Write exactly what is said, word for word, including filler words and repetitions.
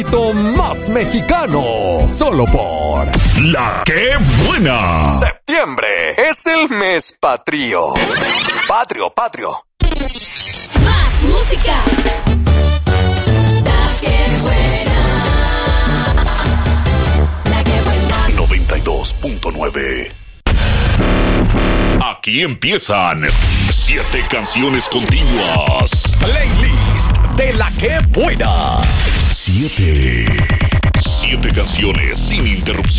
Más mexicano, solo por La Que Buena. Septiembre es el mes patrio. Patrio, patrio. Más música. La Que Buena. La Que Buena. noventa y dos punto nueve. Aquí empiezan siete canciones continuas. Playlist de La Que Buena. Siete. Siete canciones sin interrupción.